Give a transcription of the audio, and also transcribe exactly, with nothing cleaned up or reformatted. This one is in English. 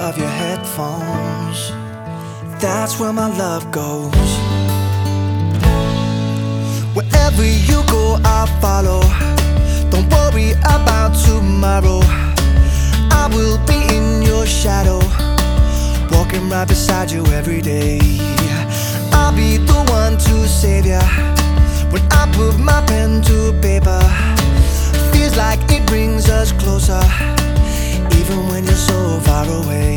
of your headphones. That's where my love goes. Wherever you go, I'll follow. Don't worry about tomorrow. I will be in your shadow, walking right beside you every day. I'll be the one to save ya when I put